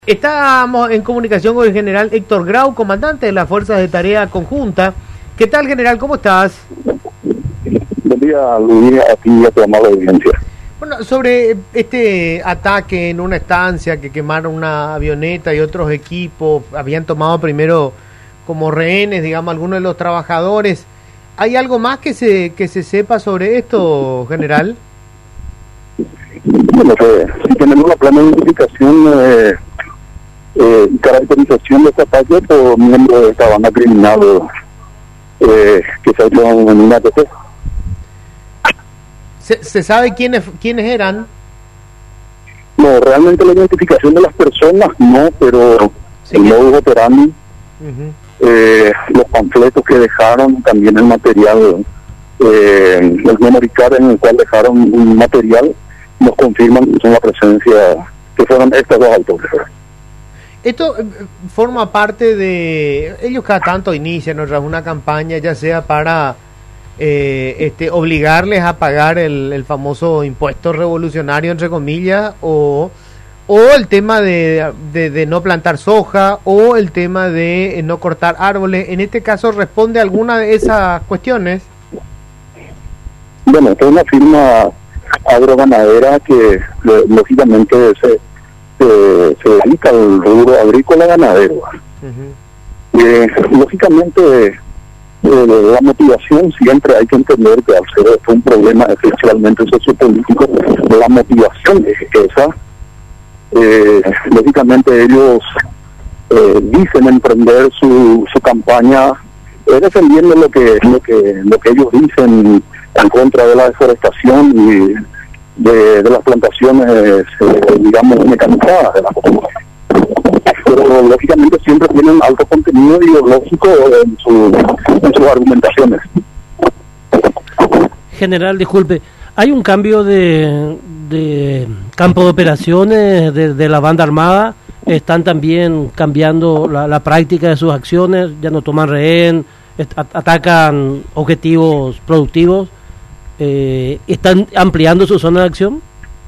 Estamos en comunicación con el general Héctor Grau, comandante de las Fuerzas de Tarea Conjunta. ¿Qué tal, general? ¿Cómo estás? Buen día, Luis, a ti y a tu amable audiencia. Bueno, sobre este ataque en una estancia que quemaron una avioneta y otros equipos, habían tomado primero como rehenes, digamos, algunos de los trabajadores. ¿Hay algo más que se sepa sobre esto, general? Bueno, si tenemos la plena identificación y caracterización de este ataque por miembros de esta banda criminal que se ha hecho en una ATP. ¿Se sabe quiénes eran? No, realmente la identificación de las personas no, pero Sí, el modus operandi, los panfletos que dejaron, también el material, el memory card en el cual dejaron un material, nos confirman que son la presencia, que fueron estas dos autores. Esto forma parte de... Ellos cada tanto inician una campaña, ya sea para obligarles a pagar el famoso impuesto revolucionario, entre comillas, o el tema de no plantar soja, o el tema de no cortar árboles. En este caso, ¿responde a alguna de esas cuestiones? Bueno, esta es una firma agroganadera que lógicamente se dedica al rubro agrícola ganadero. Lógicamente, la motivación siempre hay que entender que al ser esto un problema esencialmente sociopolítico, la motivación es esa. Lógicamente ellos dicen emprender su campaña defendiendo lo que ellos dicen en contra de la deforestación y de las plantaciones, digamos, mecanizadas de la comunidad. Pero lógicamente siempre tienen alto contenido ideológico en sus argumentaciones. General, disculpe, ¿hay un cambio de campo de operaciones de la banda armada? ¿Están también cambiando la práctica de sus acciones? ¿Ya no toman rehén? ¿Atacan objetivos productivos? ¿Están ampliando su zona de acción?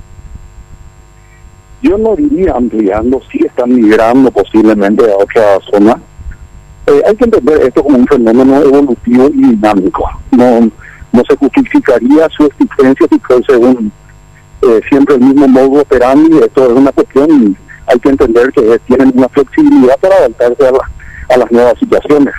Yo no diría ampliando, sí están migrando posiblemente a otra zona. Hay que entender esto como un fenómeno evolutivo y dinámico. No se justificaría su existencia si fuese siempre el mismo modo operandi. Esto es una cuestión, hay que entender que tienen una flexibilidad para adaptarse a las nuevas situaciones.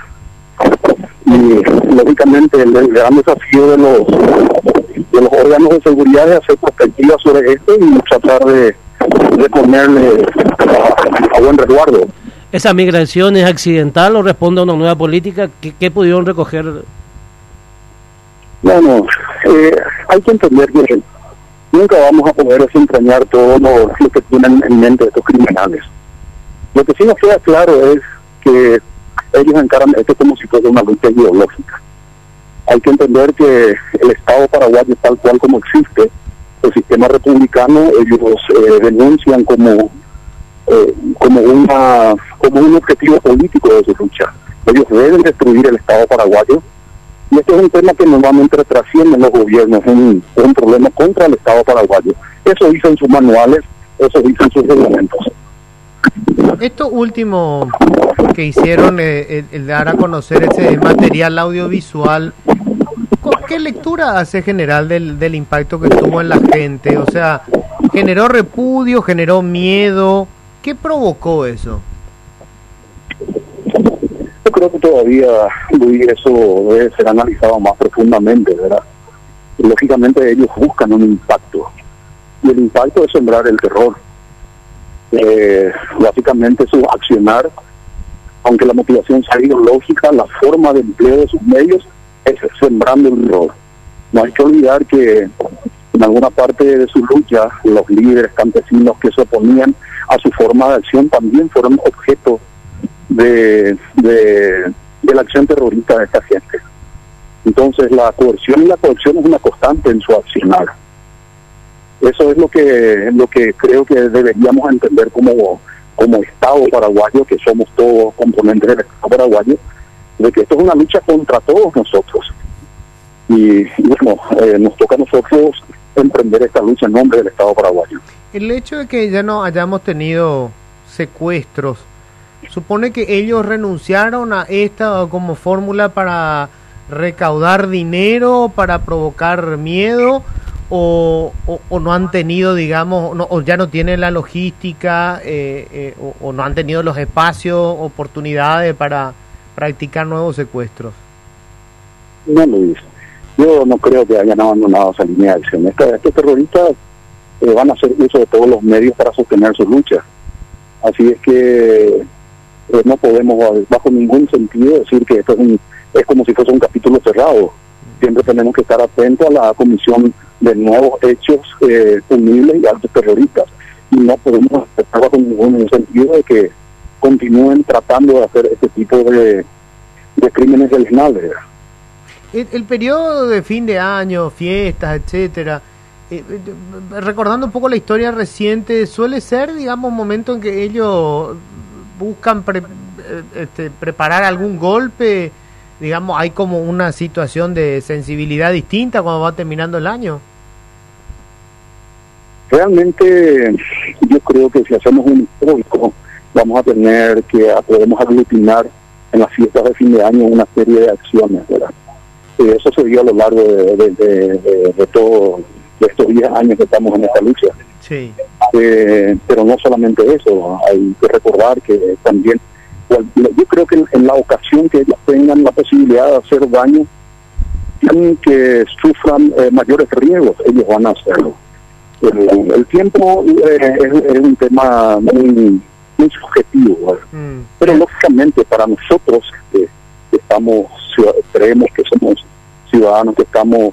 Y lógicamente el gran desafío de los órganos de seguridad es hacer perspectivas sobre esto y tratar de ponerle a buen resguardo. ¿Esa migración es accidental o responde a una nueva política? ¿Qué pudieron recoger? Bueno, hay que entender que nunca vamos a poder desentrañar todo lo que tienen en mente estos criminales. Lo que sí nos queda claro es que ellos encaran esto como si fuera una lucha ideológica. Hay que entender que el Estado paraguayo, tal cual como existe, el sistema republicano, ellos denuncian como un objetivo político de su lucha. Ellos deben destruir el Estado paraguayo, y este es un tema que normalmente trasciende en los gobiernos, es un problema contra el Estado paraguayo. Eso dicen sus manuales, eso dicen sus reglamentos. Esto último que hicieron, el dar a conocer ese material audiovisual, ¿qué lectura hace, general, del impacto que tuvo en la gente? O sea, ¿generó repudio, generó miedo? ¿Qué provocó eso? Yo creo que todavía, Luis, eso debe ser analizado más profundamente, ¿verdad? Lógicamente ellos buscan un impacto, y el impacto es sembrar el terror. Básicamente su accionar, aunque la motivación sea ideológica, la forma de empleo de sus medios es sembrando el terror. No hay que olvidar que en alguna parte de su lucha, los líderes campesinos que se oponían a su forma de acción también fueron objeto de la acción terrorista de esta gente. Entonces la coerción y la coerción es una constante en su accionar. Eso es lo que creo que deberíamos entender como Estado paraguayo, que somos todos componentes del Estado paraguayo, de que esto es una lucha contra todos nosotros. Y bueno, nos toca a nosotros emprender esta lucha en nombre del Estado paraguayo. El hecho de que ya no hayamos tenido secuestros, supone que ellos renunciaron a esta como fórmula para recaudar dinero, para provocar miedo, o no han tenido, digamos, o ya no tienen la logística, o no han tenido los espacios, oportunidades para practicar nuevos secuestros. No, Luis, yo no creo que hayan abandonado esa línea de acción. Estos terroristas van a hacer uso de todos los medios para sostener su lucha. Así es que no podemos bajo ningún sentido decir que esto es como si fuese un capítulo cerrado. Siempre tenemos que estar atentos a la comisión de nuevos hechos punibles y actos terroristas. Y no podemos estar bajo ningún sentido de que continúen tratando de hacer este tipo de crímenes deleznables. El periodo de fin de año, fiestas, etcétera, recordando un poco la historia reciente, suele ser, digamos, un momento en que ellos buscan preparar algún golpe, digamos, hay como una situación de sensibilidad distinta cuando va terminando el año. Realmente yo creo que si hacemos un histórico vamos a tener que podemos aglutinar en las fiestas de fin de año una serie de acciones, ¿verdad? Eso se dio a lo largo de todos estos 10 años que estamos en esta lucha. Sí. Pero no solamente eso, hay que recordar que también, yo creo que en la ocasión que ellos tengan la posibilidad de hacer daño, tienen que sufran mayores riesgos, ellos van a hacerlo. El tiempo es un tema muy subjetivo, pero lógicamente para nosotros que creemos que somos ciudadanos, que estamos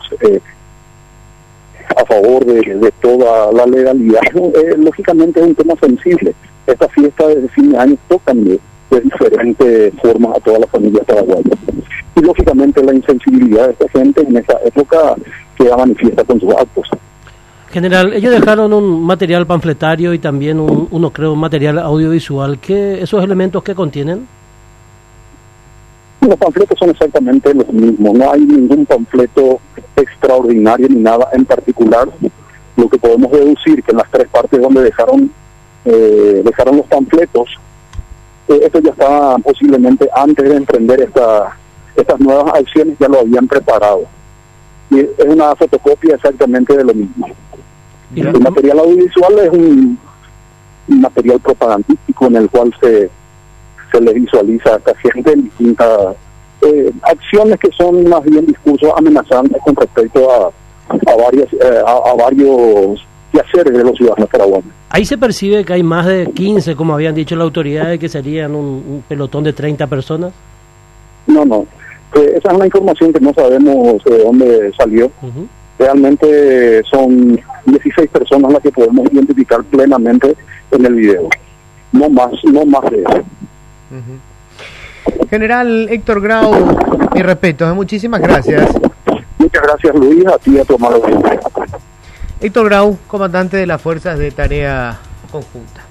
a favor de toda la legalidad, lógicamente es un tema sensible. Estas fiestas de fin de año tocan de diferentes formas a toda la familia paraguaya. Y lógicamente la insensibilidad de esta gente en esa época queda manifiesta con sus actos. General, ellos dejaron un material panfletario y también un material audiovisual. ¿Esos elementos qué contienen? Los panfletos son exactamente los mismos, no hay ningún panfleto extraordinario ni nada en particular. Lo que podemos deducir que en las 3 partes donde dejaron los panfletos, esto ya estaba posiblemente antes de emprender estas nuevas acciones, ya lo habían preparado. Y es una fotocopia exactamente de lo mismo. El material audiovisual es un material propagandístico en el cual se le visualiza a esta gente en distintas acciones que son más bien discursos amenazantes con respecto a varios quehaceres de los ciudadanos paraguayos. Ahí se percibe que hay más de 15, como habían dicho las autoridades, que serían un pelotón de 30 personas. No. Esa es una información que no sabemos de dónde salió. Realmente son 16 personas las que podemos identificar plenamente en el video. No más de eso. General Héctor Grau, mi respeto, muchísimas gracias. Muchas gracias, Luis, a ti y a tu amado. Héctor Grau, comandante de las Fuerzas de Tarea Conjunta.